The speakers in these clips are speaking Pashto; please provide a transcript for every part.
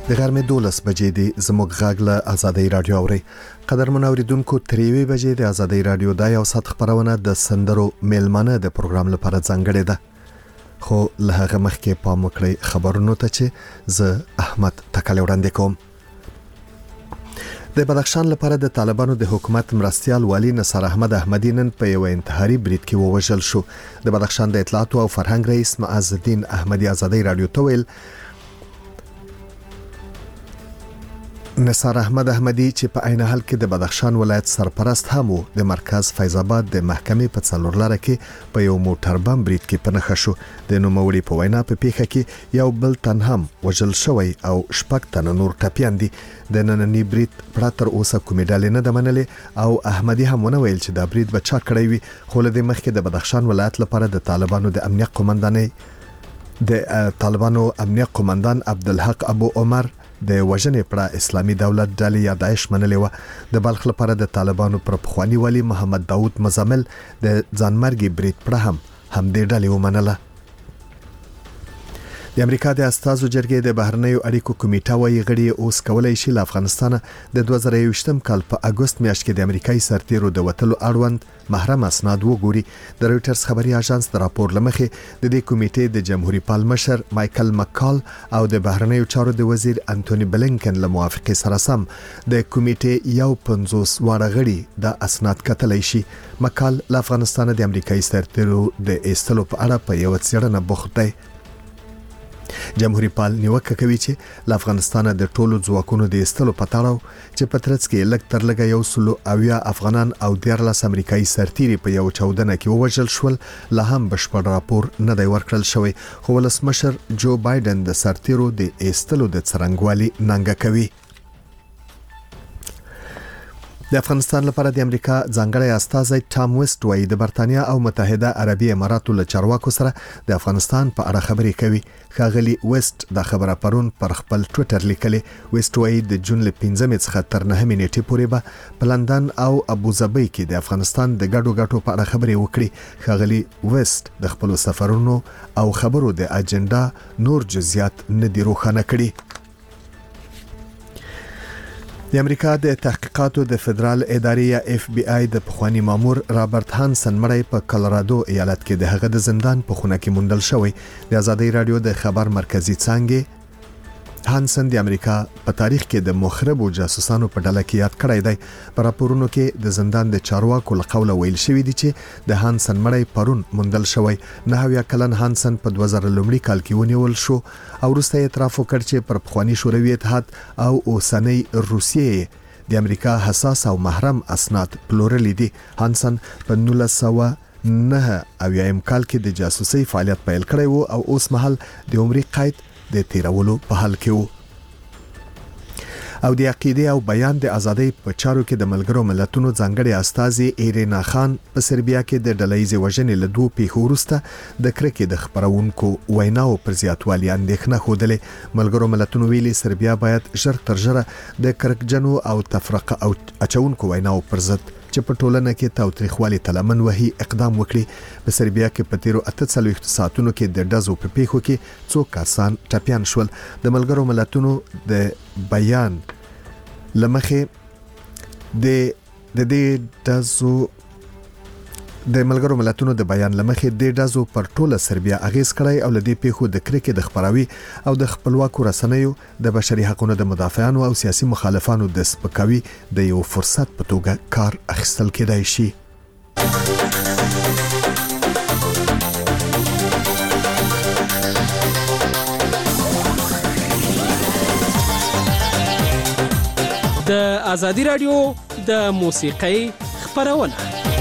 د غرمې 12 بجې د زموږ غږ له آزادۍ رادیو اوري. قدرمن اوریدونکو 3 بجې د آزادۍ رادیو د یو سات خبرونه د سندرو میلمانه د پروګرام لپاره ځانګړې ده. خو له هغه مخکې پام وکړئ خبرونو ته چې زه احمد تکل وړاندې کوم. د بدخشان لپاره د طالبانو د حکومت مرستيال والی نصر احمد احمدی نن په یو انتحاري برید کې ووژل شو. د بدخشان د اطلاعات او فرهنګ رئیس معز الدین احمدی آزادۍ رادیو ته ویل نصر احمد احمدی چې په عین حال کې د بدخشان ولایت سرپرست هم وو د مرکز فیض آباد د محکمې په څلور لاره کې په یو موټر بم برید کې پنهخ شو. د نوموړي په وینا په پیښه کې یو بل تن هم وژل شوی او شپږ تن نور ټپیان دي. د نننی برید پراتر اوسه کومې ډلې نه د منلې او احمدی هم ونه ویل چې دا برید به چا کړی وي. خو له دې مخکې د بدخشان ولایت لپاره د طالبانو د امنیت قومندان عبدالحق ابو عمر د وژنې پر اسلامي دولت ډلې یا داعش منلې و. د بلخ لپاره د طالبانو پر پخوانی والی محمد داود مزمل د ځانمرګي برید پر هم دې ډلې ومنله. د امریکا د استازو جرګې د بهرنیو اړیکو کمیټه وايي غړي اوس کولای شي له افغانستان د 2023م کال په اگست میاشت کې د امریکایي سرتیرو د وټلو اړوند محرم اسناد وګوري. د رويټرز خبري اژانس د راپور لمخې د دې کمیټې د جمهوریت پال مشر مایکل مکال او د بهرنیو چارو د وزیر انټونی بلینکن له موافقې سره سم د کمیټې یو 50 واړه غړي د اسناد کتلای شي. مکال له افغانستان د امریکایي سرتیرو د ایستلو په اړه په یو څېړنه بوخت دی. جمهوریت پال نیوکه کوي چې له افغانستان د ټولو ځواکونو د ایستلو په تړاو چې په ترڅ کې لږ تر لږه 100 افغانان او 14 امریکایي سرتیري په یو چاودنه کې ووژل شول لا هم بشپړ راپور نه دی ورکړل شوی. خو ولسمشر جو بایدن د سرتیرو د ایستلو د څرنګوالي ننګه کوي. د افغانستان لپاره د امریکا ځانګړی استازی ټام ویسټ وايي د برتانیا او متحده عربی اماراتو له چارواکو سره د افغانستان په اړه خبرې کوي. ښاغلي ویسټ د خبره پرون پر خپل ټوئیټر لیکلي. ویسټ وايي د جون له 15 څخه تر 9 نیټې پورې به په لندن او ابوظبي کې د افغانستان د ګډو په اړه خبرې وکړي. ښاغلي ویسټ د خپل سفرونو او خبرو د اجنډا نور جزئیات نه دي روښانه کړي. د امریکا د تحقیقاتو د فدرال ادارې یا اف بی آی د پخوانی مامور رابرټ هانسن مړی په کالورادو ایالت کې د هغه د زندان په خونه کې موندل شوی. د آزادۍ رادیو د خبر مرکزی څانګې هانسن د امریکا په تاریخ کې د مخربو جاسوسانو په ډله کې یاد کړی دی. په راپورونو کې د زندان د چارواکو له قوله ویل شوی دی چې د هانسن مړی پرون موندل شوی. 9 کلن هانسن په 2000 کال کې ونیول شو او وروسته اعتراف وکړ چې پر پخوانی شوروي اتحاد او اوسنۍ روسیې د امریکا حساس او محرم اسناد پلورلي دي. هانسن په 1909 کال کې د جاسوسي فعالیت پیل کړی وو او اوس مهال د عمري قید د تیرولو په حال کې وو. او د عقیده او بیان د ازادۍ په چارو کې د ملګرو ملتونو ځانګړي استازي ایرینا خان په سربیا کې د ډلهیزې وژنې له 2 پیښو وروسته د کرکې د خبرونکو ویناو پر زیاتوالي اندېښنه خوده. ملګرو ملتونو ویلي سربیا باید ژر تر ژره د کرکجنو او تفرقه او اچونکو ویناو پر ضد چې په ټولنه کې تاوتریخوالي تلمن وهي اقدام وکړي. په سربیا کې په تیرو 48 ساعتونو کې د ډزو په پیښو کې 2 کسان ټپیان شول. د ملګرو ملتونو د بیان لمخې د ملګرو ملتونو د بیان لمخې د ډزو پر ټوله سربیا اغیز کړی او لدې پیښو د کرکې د خبراوي او د خپلواکو رسنیو د بشري حقوقو د مدافعانو او سیاسي مخالفانو د سپکاوي د یو فرصت په توګه کار اخیستل کېدای شي. د آزادۍ رادیو د موسیقۍ خبرونه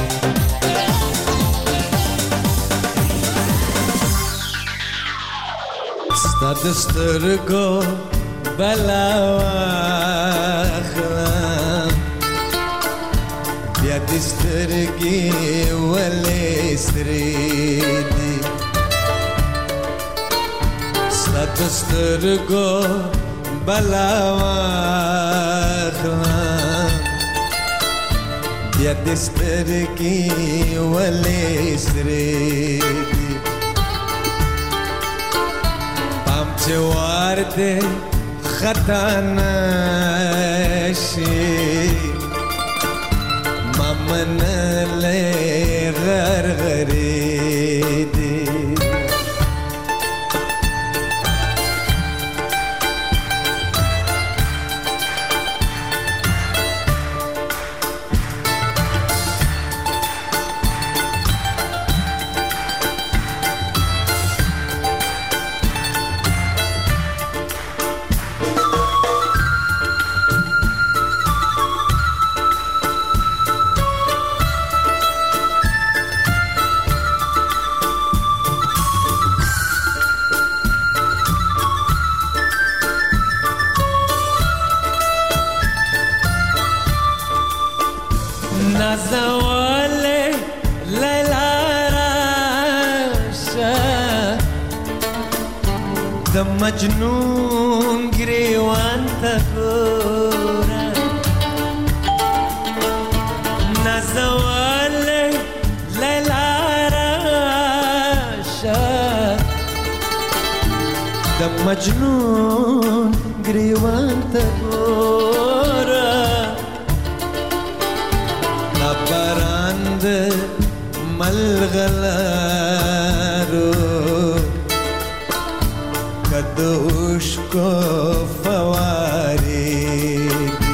ستاد سترګو بلا واخلم بیا د سترګې ولې سرې دي ستاد سترګو بلا واخلم بیا د سترګې ولې سرې دي پام چې وار دې خطا نشي ما منلي غرغري دي نازوالي ليلى راشا ده مجنون قريوان تكورا نازوالي ليلى راشا ده مجنون قريوان تكورا برند ملغلارو کدوش کو فواری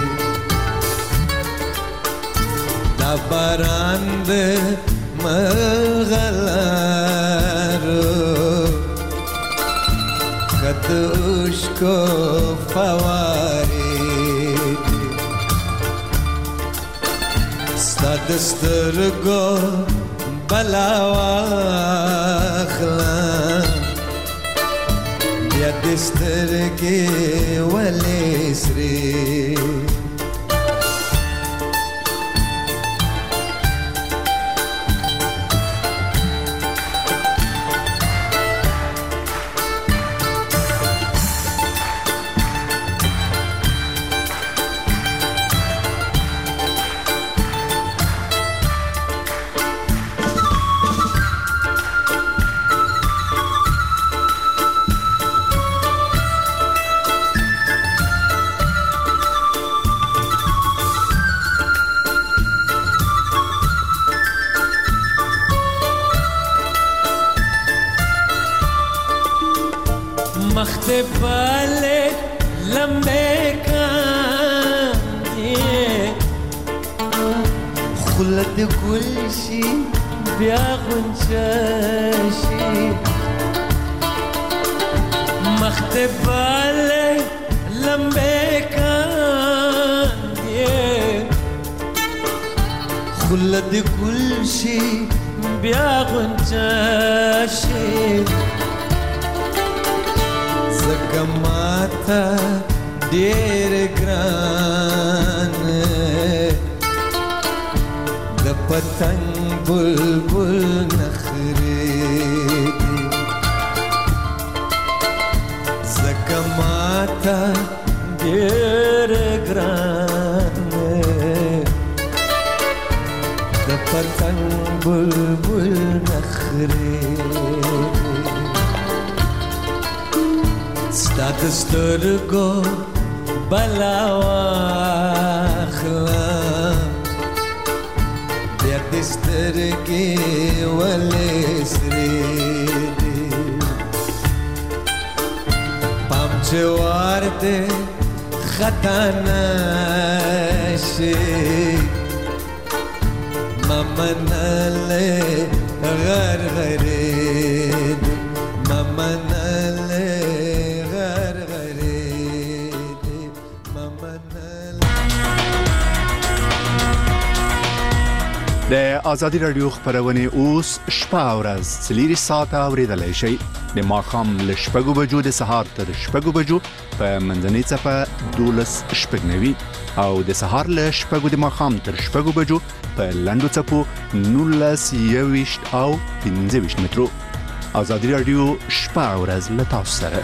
دا برند ملغلارو کدوش کو فواری دسترگو بلا واخلم بیا دسترگی ولی سری بالي لمبك عندي خلت كل شي بياخد شاشي مختب بالي لمبك عندي خلت كل شي بياخد شاشي زکماتا دیر گران د پتنگ بلبل نخریدی زکماتا دیر گران د پتنگ بلبل نخریدی ستا دسترگو بلا واخلم بیا دسترگی ولی سریدی پام چوار ده خطا نشی ممنالی غرغرید ممنالی د آزادی رادیو خبرونه اوس شپه ورځ څلوري ساعته اوریدلای شئ د ماښام له 6 بجو د سهار تر 6 بجو په منځنۍ څپه 12:09 او د سهار له 6 د ماښام تر 6 بجو په لنډو څپو 19:20 او 15 مترو. آزادی رادیو شپه ورځ له تاسو سره.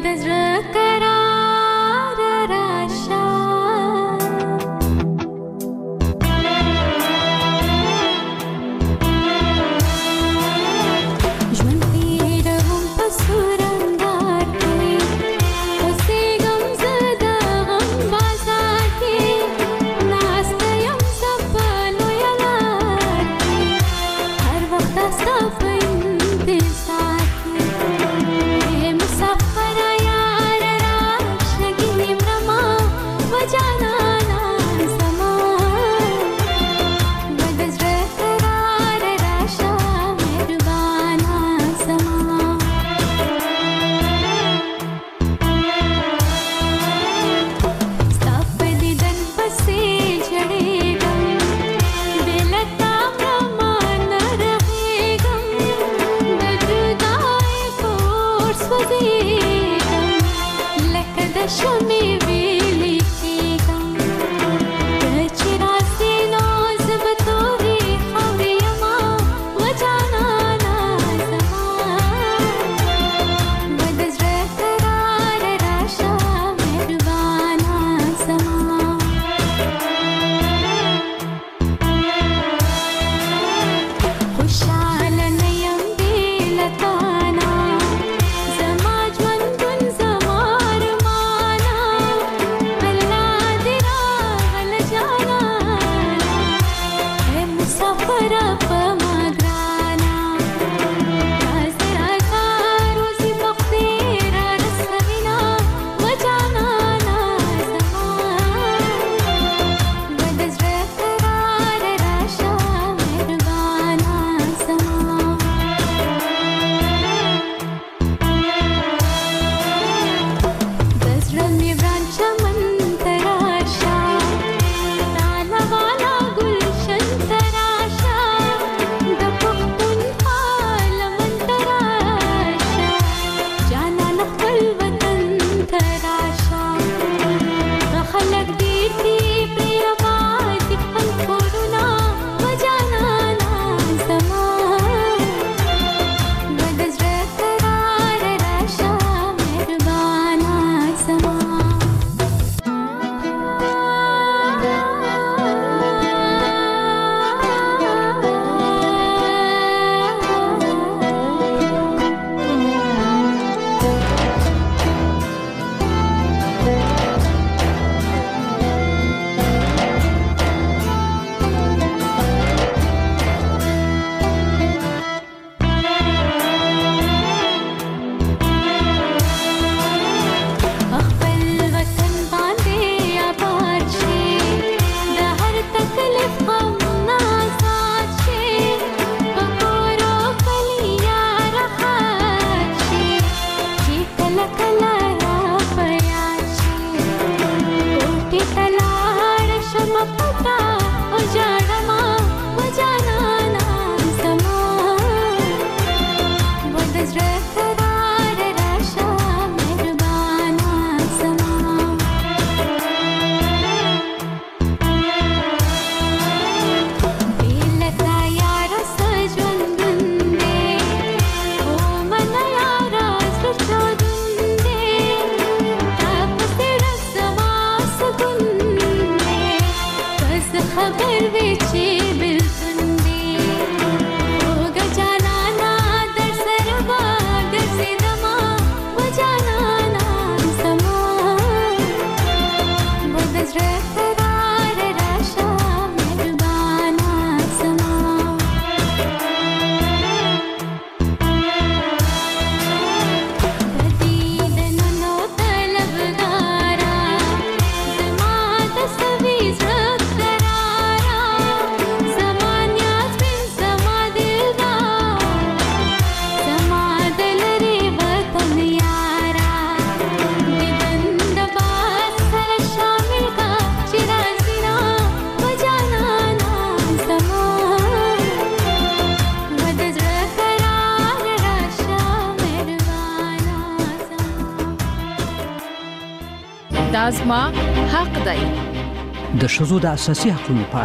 دا زما حق دی. د ښځو د اساسي حقوقو په اړه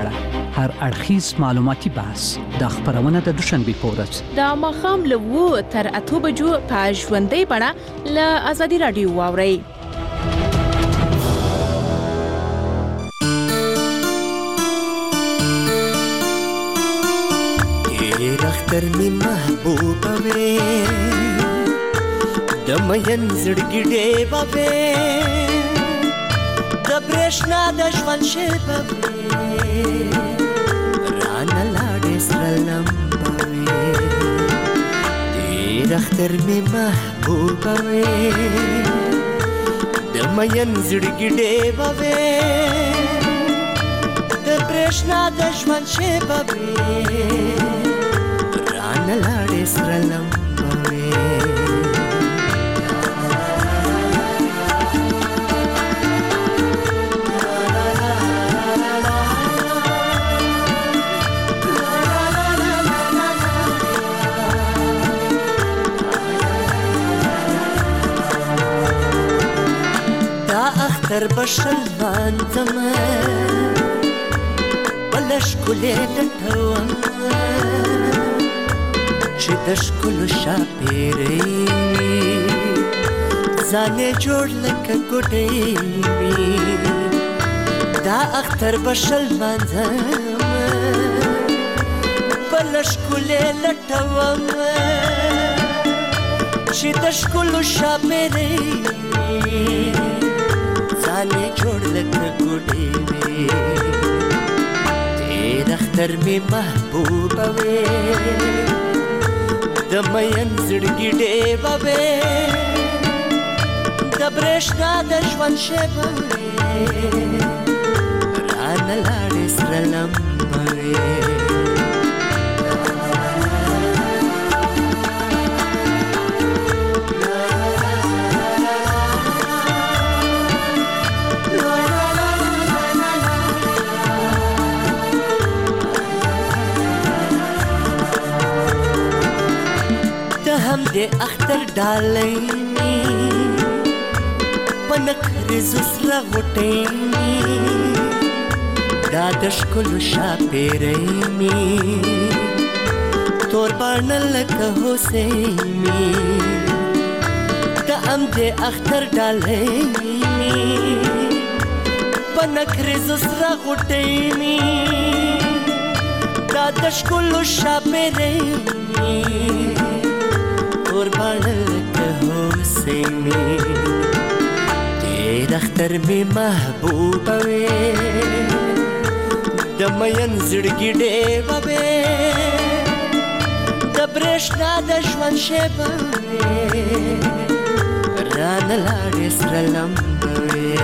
هر اړخیز معلوماتي بحث د خبرونه د دوشنبه پورز د ماخام له 2 تر 8 بجو په ژوندۍ بڼه له ازادي رادیو واوري. اختر می محبوبه وې د مین زړګي ډېوه وې د برېښنا د ژوند شېبه وې رانه لاړې سره لمبه وې ډېر اختر می محبوبه وې د مین زړګي ډېوه وې د برېښنا د ژوند شېبه وې نلاړې سره لمبه وې دا اختر بشل مانځم بله ښکلې لټوم چې د ښکلو شاپېرۍ وي ځان یې جوړ لکه ګوډۍ وي دا اختر به شل لمانځم بله ښکلې لټوم چې د ښکلو شاپېرۍ وي ځان یې جوړ لکه ګوډۍ وي ډېر اختر مې محبوبه وې د مین زړګي ډېوه وې د برېښنا د ژوند شېبه وې رانه لاړې سره لمبه وې هم د اختر ډالۍ په نکریزو سره غوټۍ دا د ښکلو شاپېرۍ مې تور باڼه لکه هوسۍ مې د هم د اختر ډالۍ په نکریزو سره غوټۍ مې دا د ښکلو شاپېرۍ مې تور باڼه لکه هوسۍ مې ډېر اختر مې محبوبه وې د مین زړګي ډېوه وې د برېښنا د ژوند شېبه وې رانه لاړې سره لمبه وې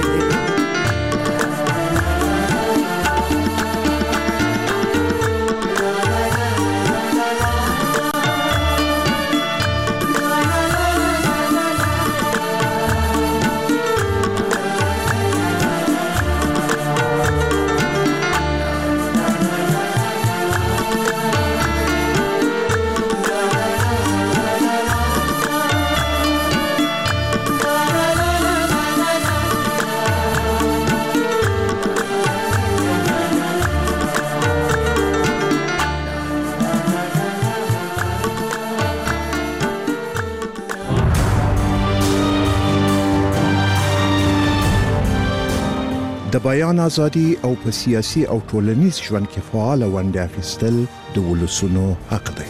د بیان ازادي او په سیاسي او ټولنیز ژوند کې فعال ونډه اخیستل د ولسونو حق دی.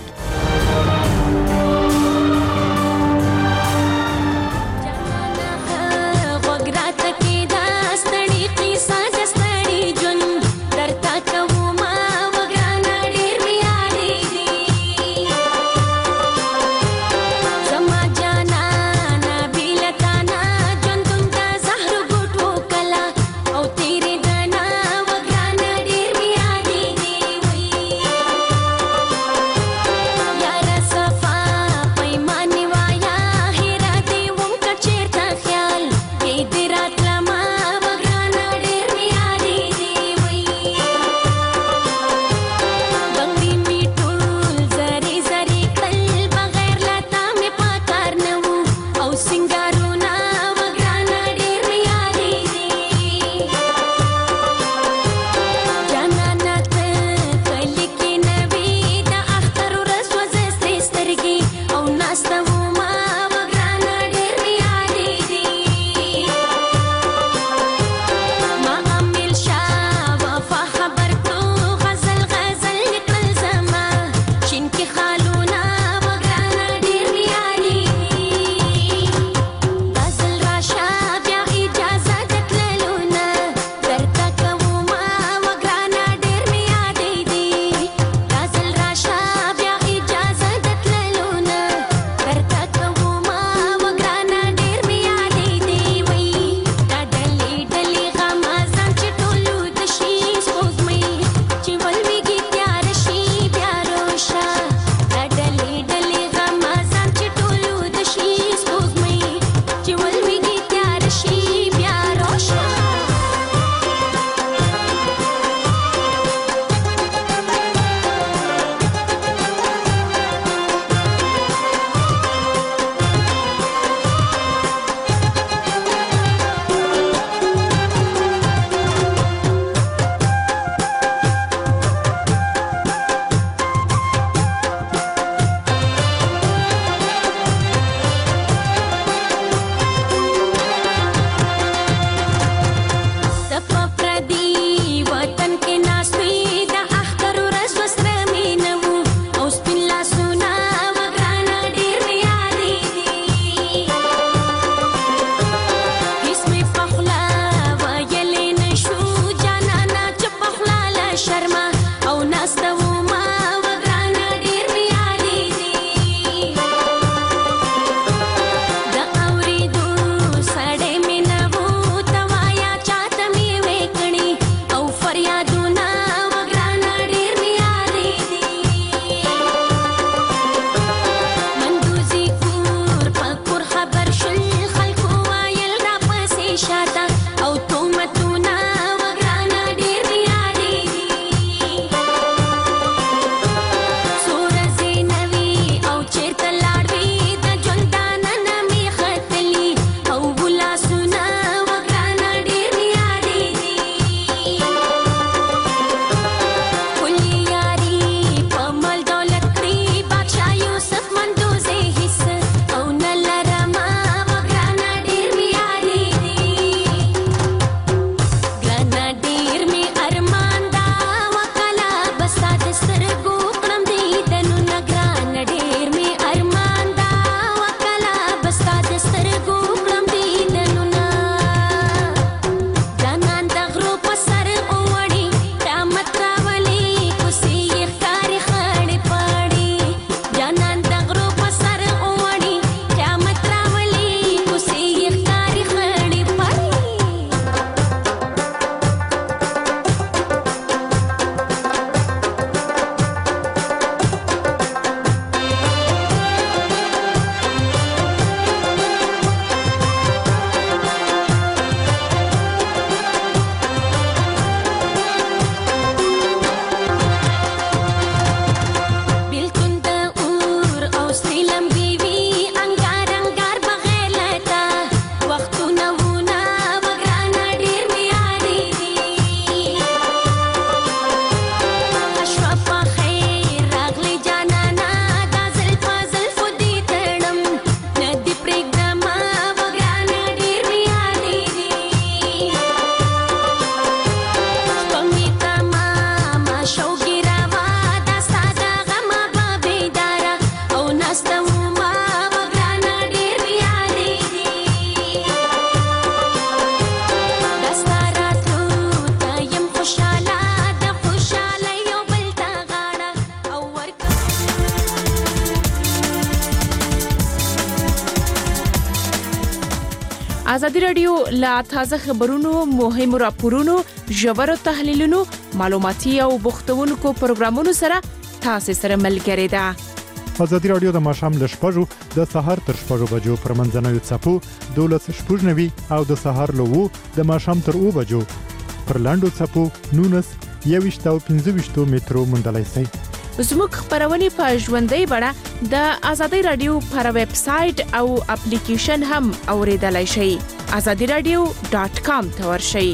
ازادي رادیو لا تازه خبرونو، مهم راپورونو، ژور تحلیلونو، معلوماتي او بوختونکو پروګرامونو سره تاسو سره ملګری ده. ازادي رادیو د ماښام له 6 د سهار تر 6 بجو پر منځنوي څپو 12:00 او د سهار له 2 د ماښام تر 2 بجو پر لاندو څپو 19 او 15 مترو مندلای سي. زموږ خبرونه په ژوندۍ بڼه د ازادي رادیو پر ویب سټ او اپلیکیشن هم اوریدلای شئ. azadiradio.com ته ورشئ.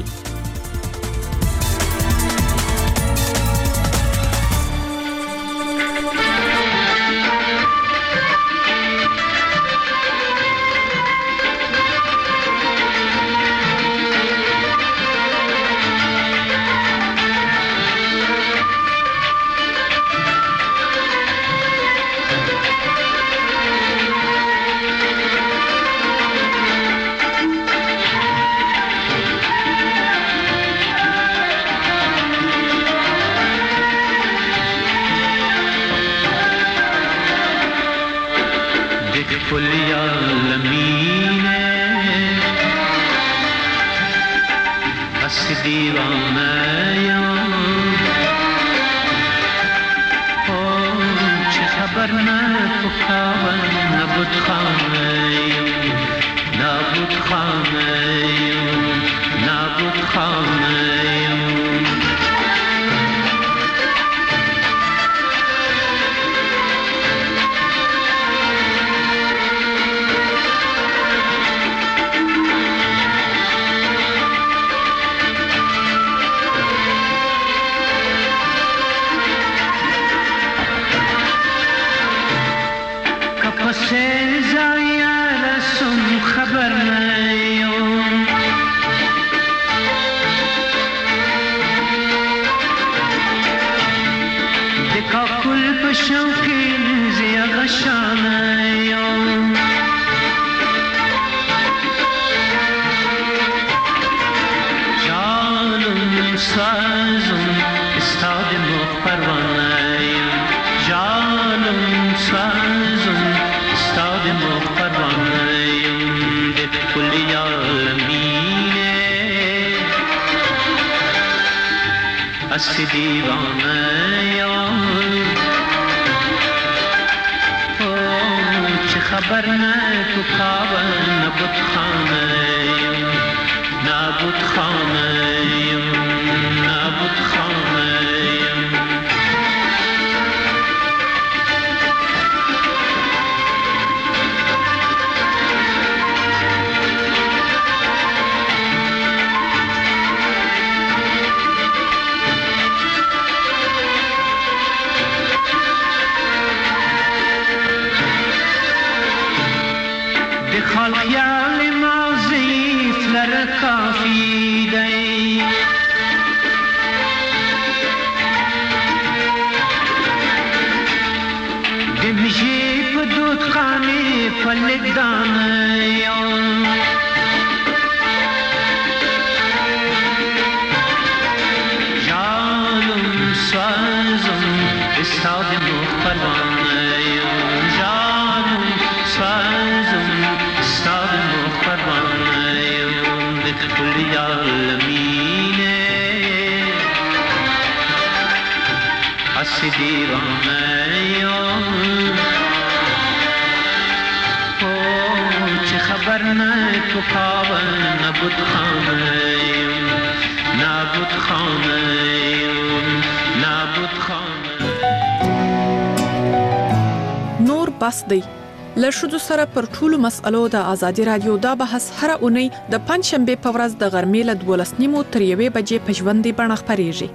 نور بس دی لشدو سره پر ټولو مسألو د ازادي رادیو دا بحث هر اونۍ د پنځشنبه په ورځ د غرمې له 12:30 تر 1 بجې په ژوندۍ بڼه خپریږي.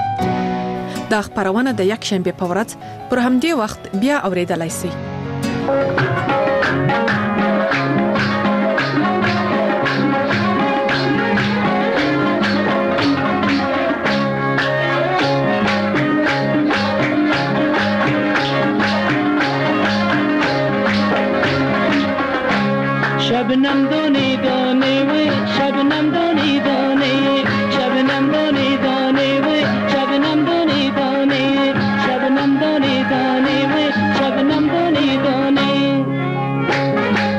دا خبرونه د یک شنبه په ورځ پر همدې وخت بیا اوریدلای شئ. شبنم دونی دونی وی شبنم دونی دونی شبنم دونی دونی وی شبنم دونی دونی شبنم دونی دونی وی شبنم دونی دونی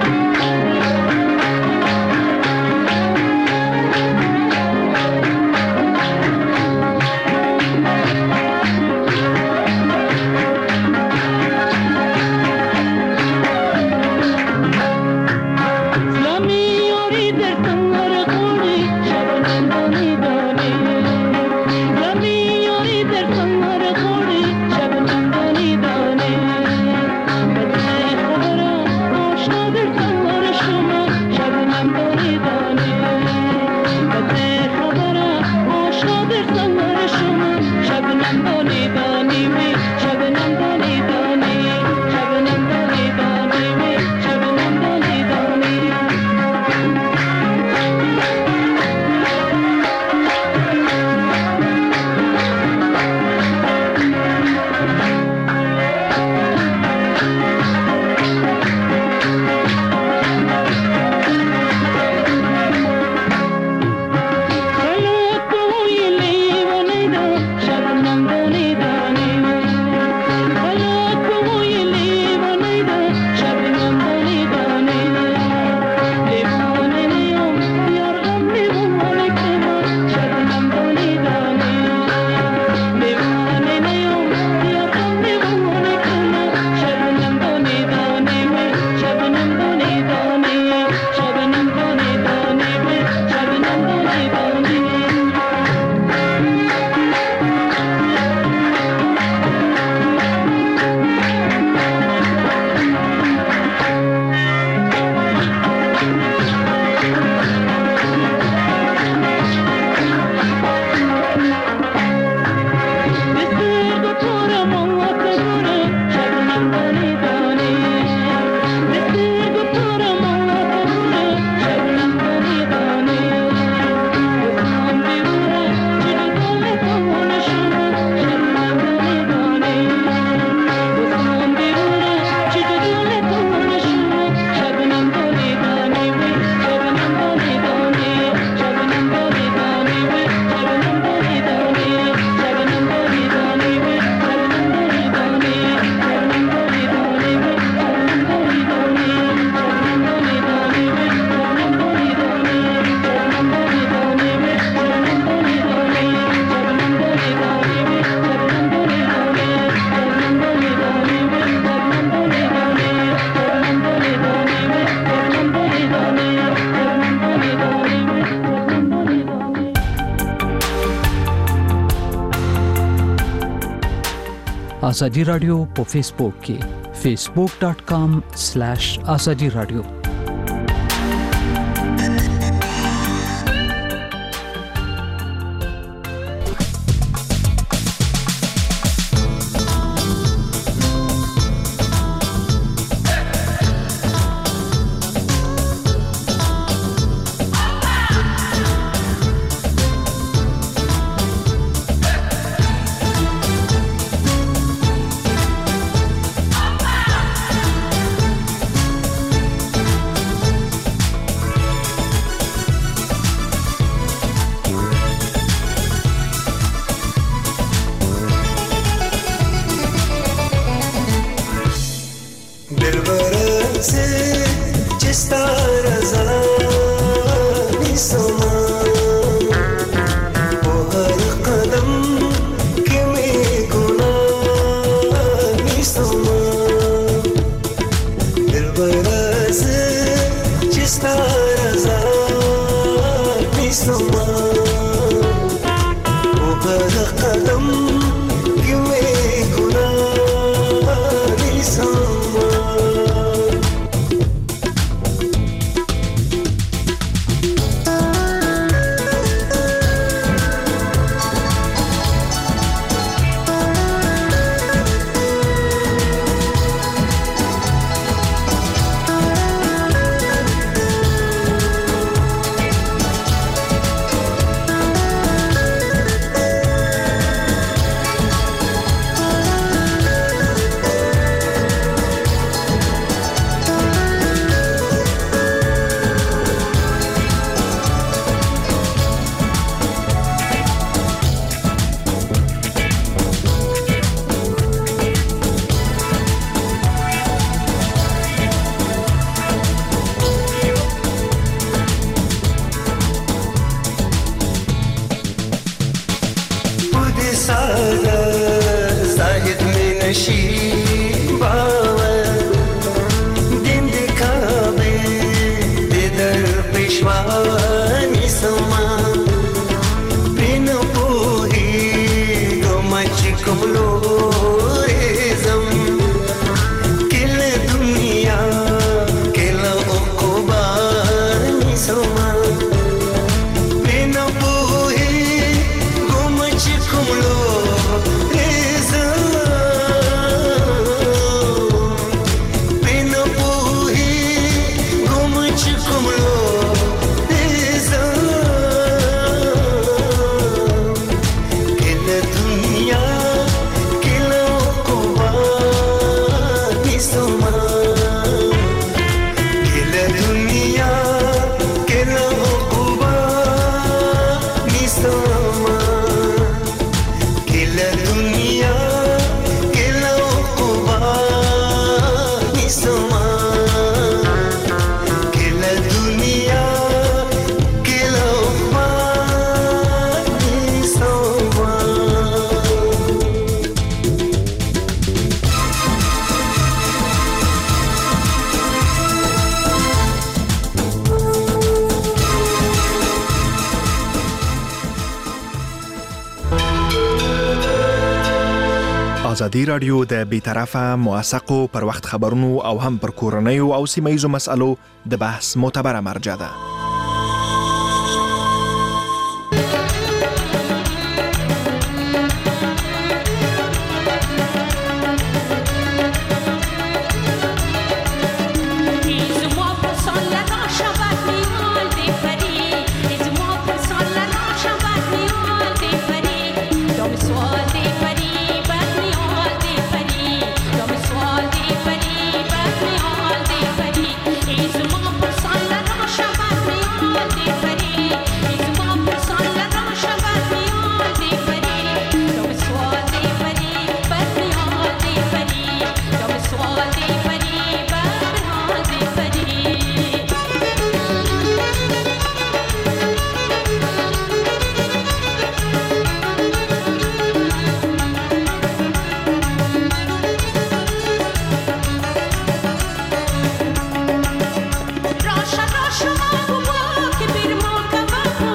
ازادي رادیو په فیسبوک کې facebook.com/azadi radio ازادي رادیو د بی‌طرفه موثقو پر وخت خبرونو او هم پر کورنیو او سیمه‌یزو مسالو د بحث معتبره مرجع ده. Russia, Russia,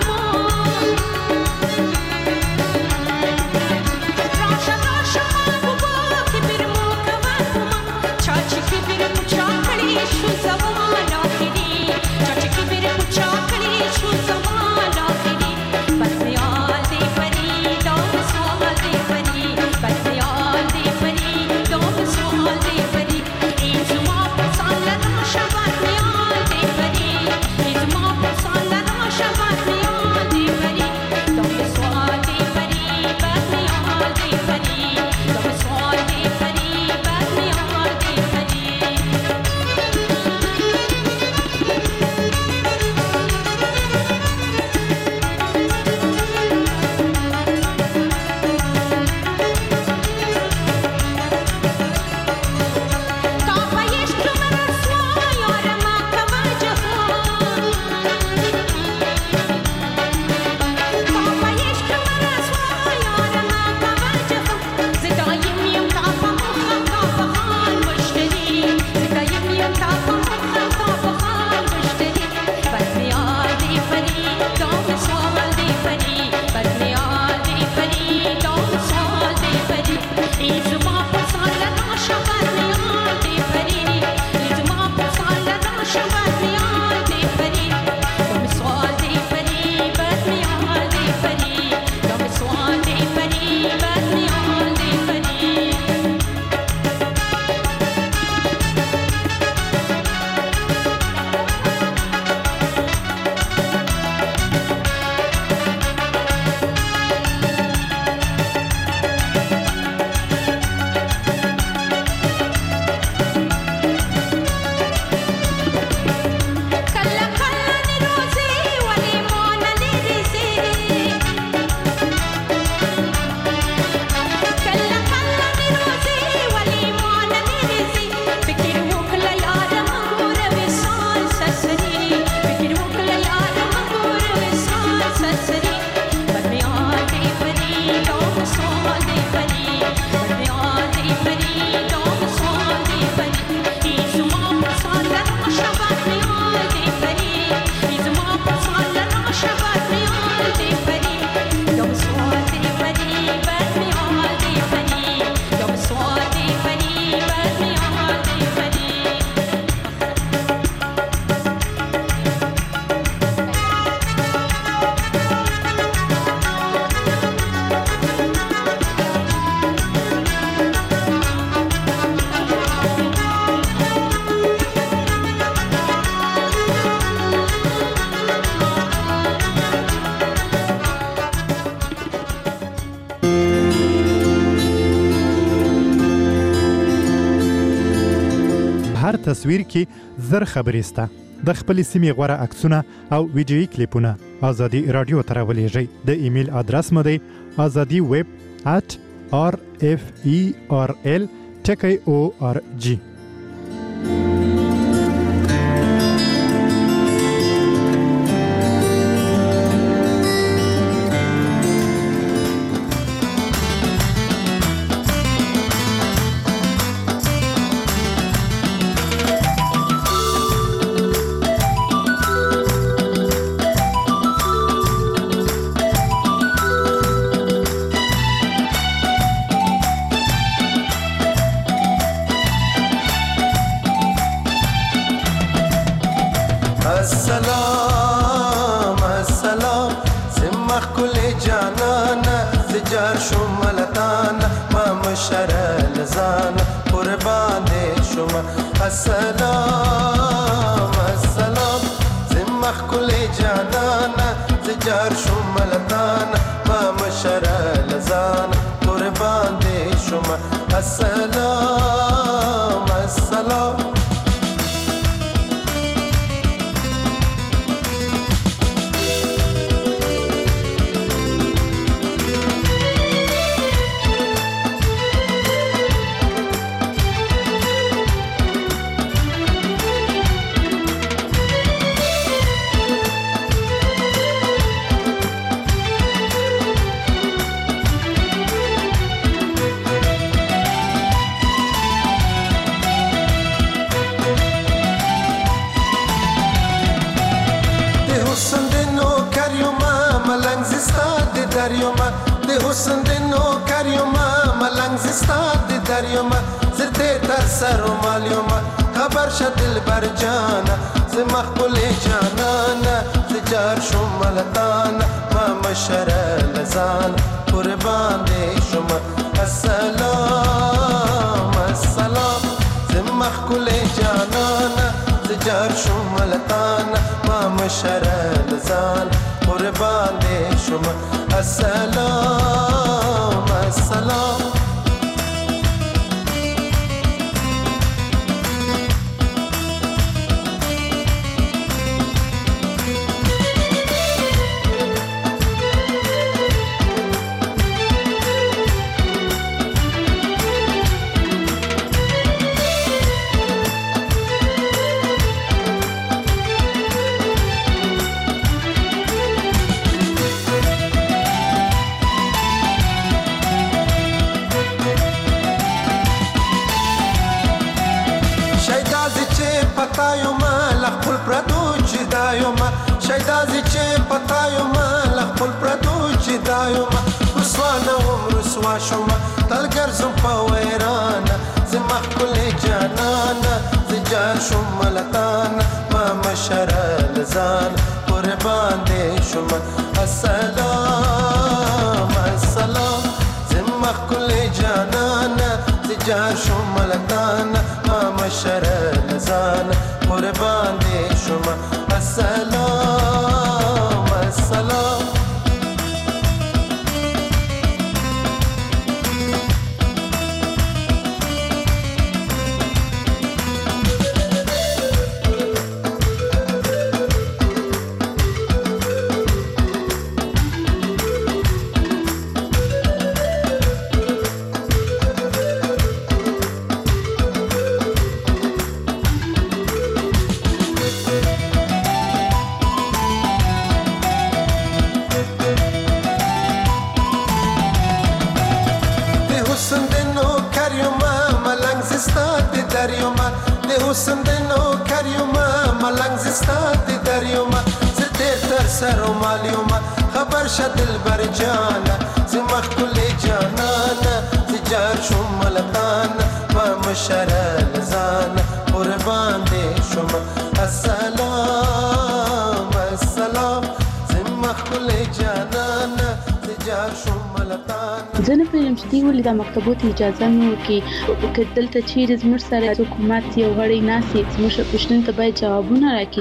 هر تصویر کې زر خبرې شته. د خپل سیمې غوره عکسونه او ویډیویي کلیپونه ازادي رادیو ته راولېږئ. د ایمیل ادرس مو دی azadiweb@rferl.org. السلام السلام زمخ كل جانانا زجار شمالتانا ما مشر لزانا قربان دي شما السلام السلام زمخ كل جانانا زجار شمالتانا ما مشر لزانا قربان دي شما السلام السلام de husn de no karyoma malang zistad de daryoma zirte tar sarumalyoma khabar shadil barjana ze maqbul janana ze jar shumalatana ma mashara lazan qurban de shuma assalam assalam ze maqbul janana ze jar shumalatana ma mashara lazan قربان دي شما السلام السلام شایدازی چه پتایوما لخپل پردو چی دایوما رسوانا وم رسوا شما تلگر زم پا ویرانا زمخ کل جانانا زجار شما لطانا ما مشرا لزان قربان دی شما السلام السلام زمخ کل جانانا زجار شما لطانا ما مشرا لزان قربان دی شما السلام السلام حسن دنو کریوما ملنگ زستاد دریوما زده تر سرومالیوما خبر شدل بر جانا زمخ کل جانانا زجار شما لطانا ما مشرا لزانا قربان دی شما السلام السلام زمخ کل جانانا زجار شما لطانا زه نه پوهېږم چې دوی ولې دا مکتبو ته اجازه نه ورکوي که دلته چیرې زموږ سره حکومت یو غړی ناست وي زموږ پوښتنو ته باید جوابونه راکړي.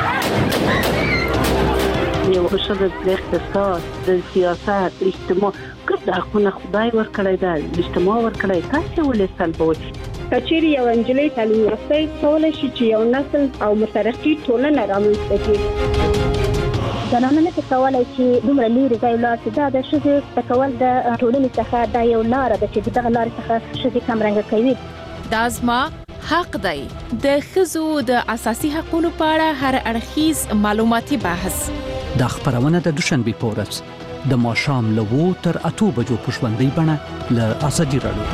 یو ښځه د اقتصاد د سیاست اجتماع ګرد حقونه خدای ورکړی ده اجتماع ورکړی تاسې ولې سلبوئ؟ کچېرې یو انجلۍ تعلیم یافته کولای شي چې یو نسل او مترقي ټولنه رامنځته کړي. زنانه نه کولای چې دومره لري ځای لاړ شي. دا د ښځې تکول د ټولنې څخه دا یو لاره ده چې دغه لارې څخه ښځې کمرنګه کوي. دا زما حق دی. د ښځو د اساسي حقوقو په اړه هر اړخیز معلوماتي بحث د خبرونه د دوشنبه په ورځ د ماښام له 2 تر 8 بجو په ژوندۍ بڼه له ازادي راډیو.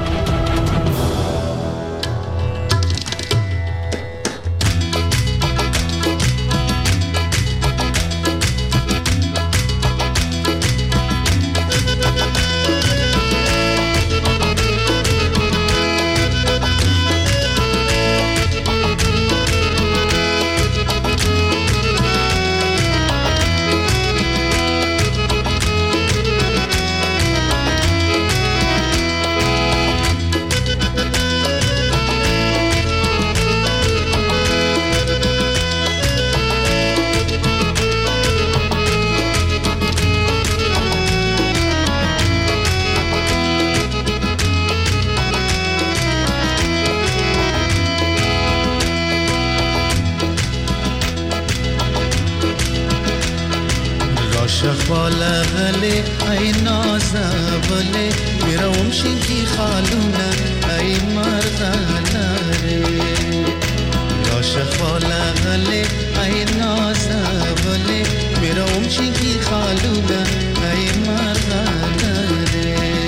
شخالغلی ای نازولی میروم شنکی خالونه ای مرغلاره یا شخالغلی ای نازولی میروم شنکی خالونه ای مرغلاره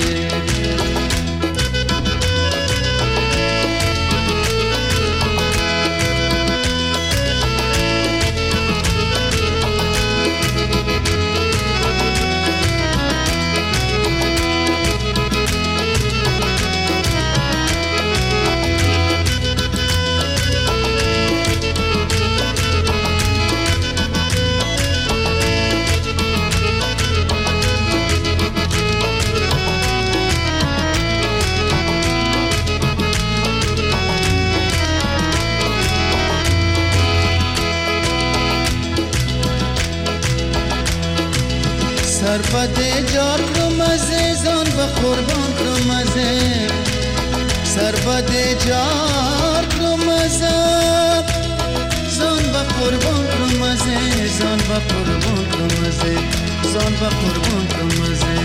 سرپده جار کرمزه زان و قربان کرمزه سرپده جار کرمزه زان و قربان کرمزه زان و قربان کرمزه زان و قربان کرمزه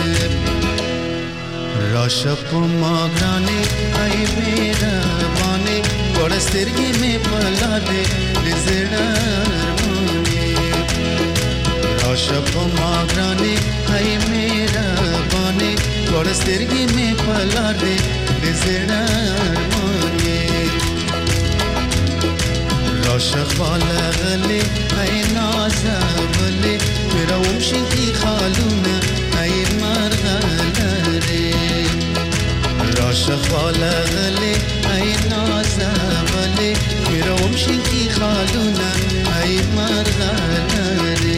راشپ ماگرانی ای بیربانی گوڑسترگی میں پلا دے لزڑرمانی راشپ ماگرانی ای میربانی گوڑسترگی میں پلا دے لزڑرمانی راشق بالغلی ای نازولی میروم شنکی خالونه ای مرغلره راشق بالغلی ای نازولی میروم شنکی خالونه ای مرغلره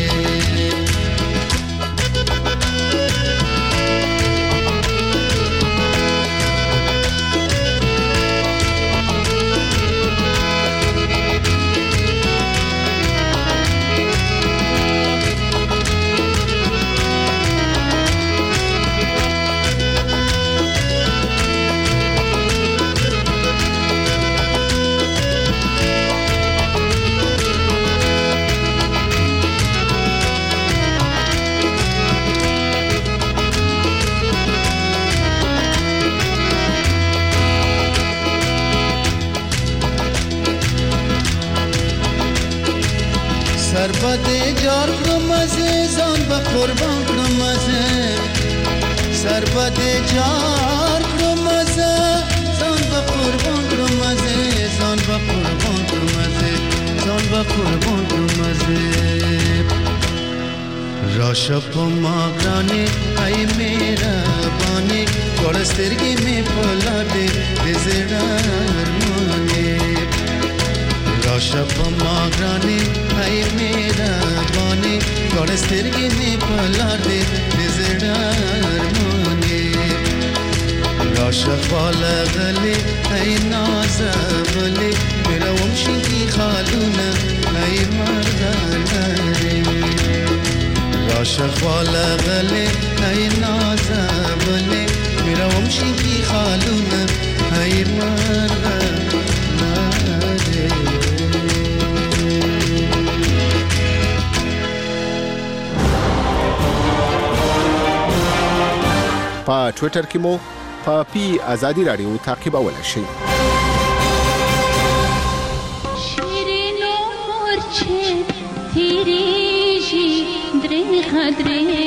سرپده جار کرمزه زان با قربان کرمزه سرپده جار کرمزه زان با قربان کرمزه زان با قربان کرمزه زان با قربان کرمزه راشپ ماگرانی ای میربانی گوڑسترگی میں پلا دے لزڑرمانی راشپ ماگرانی ای میربانی گوڑسترگی میں پلا دے لزڑرمانی راشق بالغلی ای نازولی میروم شنکی خالونه ای مرغلره راشق بالغلی ای نازولی میروم شنکی خالونه ای مرغ په ټوئیټر کې مو په پی آزادی رادیو تعقیبولای شئ. شیرینو مورچه تیریږي درې درې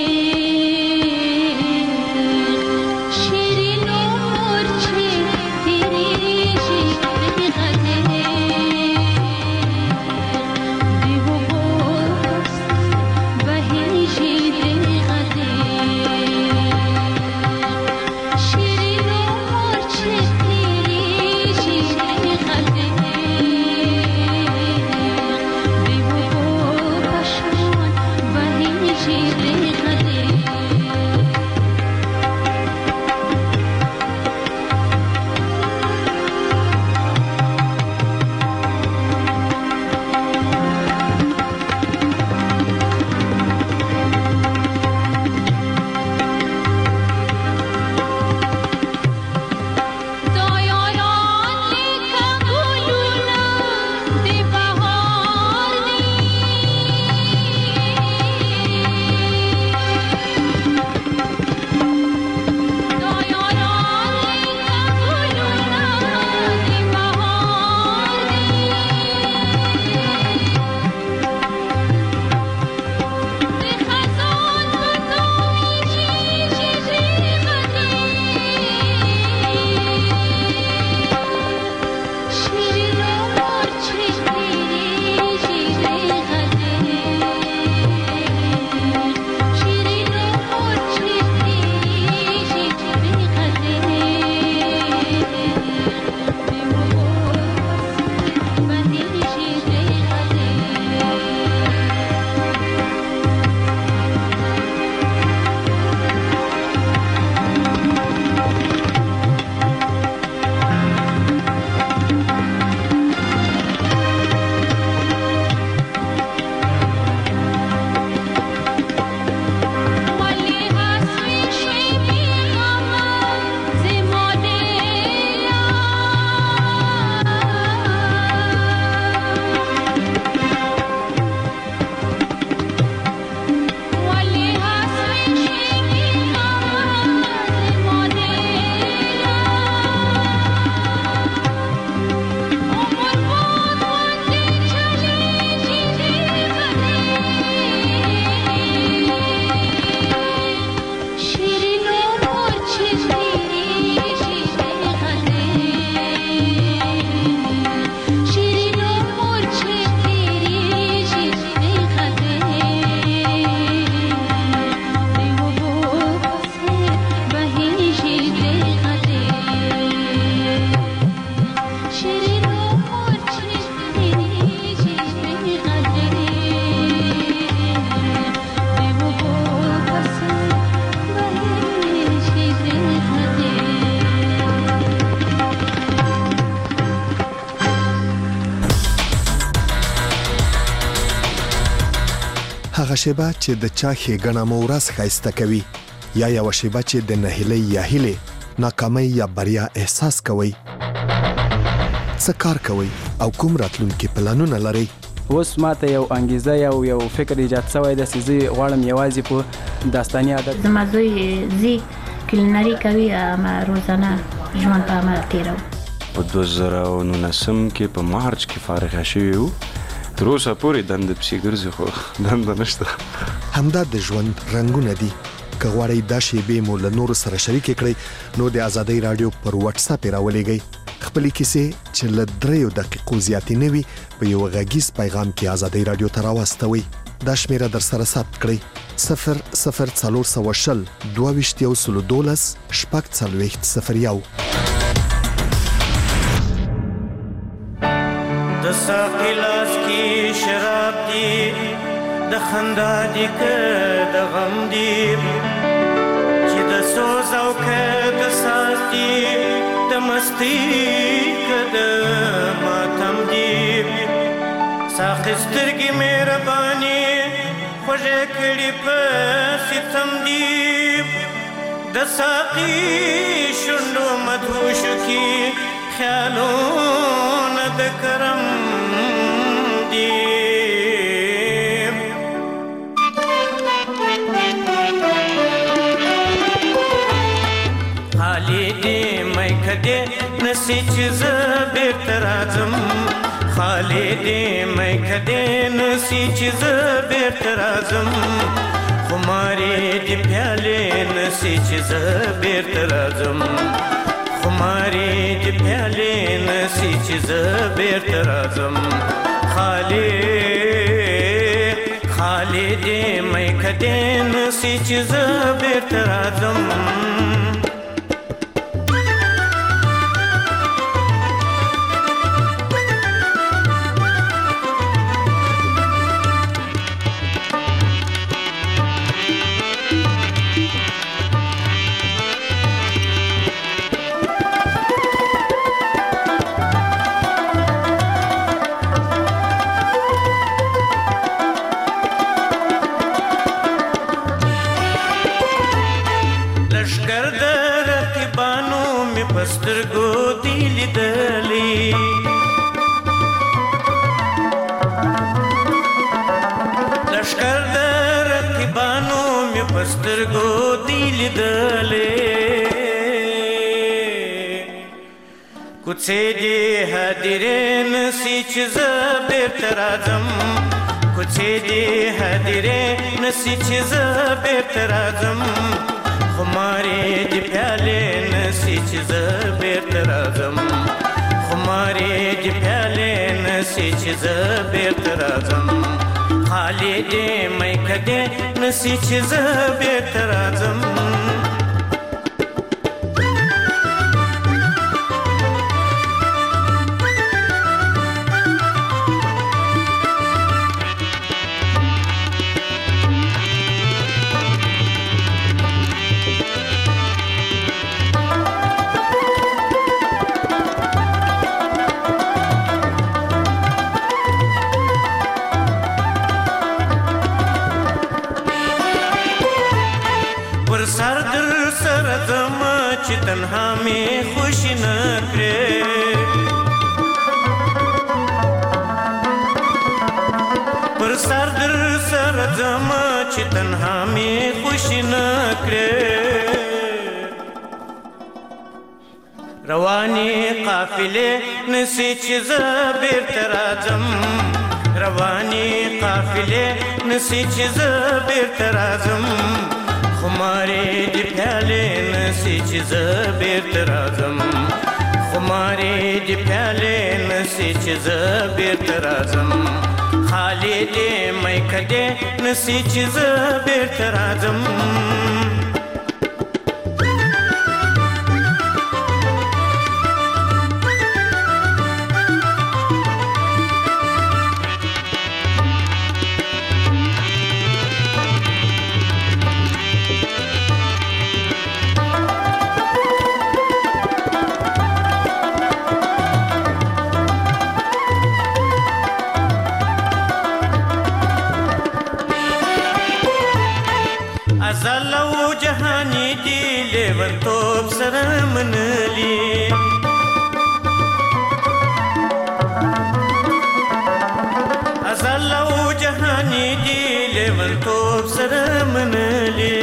هغه شیبه چې د چا ښېګڼه مو ورځ ښایسته کوي یا یوه شیبه چې د نهیلۍ یا هیلې ناکامۍ یا بریا احساس کوئ. څه کار کوئ او کوم راتلونکي پلانونه لرئ؟ اوس ماته یو انګیزه یو فکر ایجاد شوی دی چې زه غواړم یوازې په داستاني عادت زما زوی زی کلینري کوي اما روزانه ژوند په عمل تیرو. په 2019 کې په مارچ کې فارغ شوی وو. تر اوسه پورې دنده پسې ګرځي خو دنده نشته. همدا د ژوند رنګونه دي. که غواړئ دا شیبې مو له نورو سره شریکې کړئ نو د آزادۍ رادیو پر واتس اپ راولېږئ. خپلې کیسې چې له 3 دقیقو زیاتې نه وي په یو غږیز پیغام کې آزادۍ رادیو ته راواستوئ. دا شمیره در سره ثبت کړئ 00420 2212 شپږ د ساقي لاس کې شراب دی د خندا دی که د غم دی چې د سوز او که د ساز دی د مستی که د ماتم دی ساقي سترګې مهرباني خوږې کړي په ستم دی د ساقي شونډو مدهوشو کې خیالونه د کرم دي خالی دې میکه دې نسی چې زه بیرته راځم خالی دې میکه دې نسی چې زه بیرته راځم خمارې دې پیالې نسی چې زه بیرته راځم خمارې دې پیالې نسی چې زه بیرته راځم خالی دې میکه دې نسی چې زه بیرته راځم سترګو دی لیدلې لشکر د رقیبانو مې په سترګو دی لیدلې کوڅې دې هدیرې نسی چې زه بیرته راځم کوڅې دې هدیرې نسی چې زه بیرته راځم خمارې دې پیالې نسی چې زه بیرته راځم خمارې دې پیالې نسی چې زه بیرته راځم خالی دې میکه دې نسی چې زه بیرته راځم سر در سر زما چې تنها می خوشی نه کړې پر سر در سر زما چې تنها می خوشی نه کړې رواني قافلې نسی چې زه بیرته راځم رواني قافلې نسی چې زه بیرته راځم خمارې دې پیالې نسی چې زه بیرته راځم خمارې دې پیالې نسی چې زه بیرته راځم خالی دې میکه دې نسی چې زه بیرته راځم ازل او جهانی دی لیونتوب سره منلی ازل او جهانی دی لیونتوب سره منلی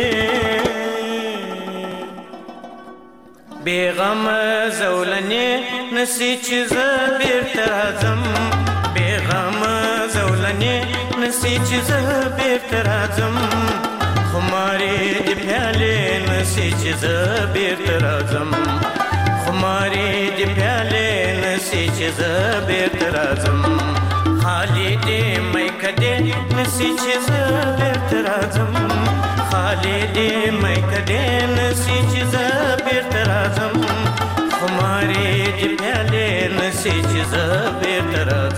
بیغم زولنی نسی چې زه بیرته راځم بیغم زولنی نسی چې زه بیرته راځم خمارې دې پیالې نسی چې زه بیرته راځم خمارې دې پیالې نسی چې زه بیرته راځم خالی دې میکه دې نسی چې زه بیرته راځم خالی دې میکه دې نسی چې زه بیرته راځم خمارې دې پیالې نسی چې زه بیرته راځم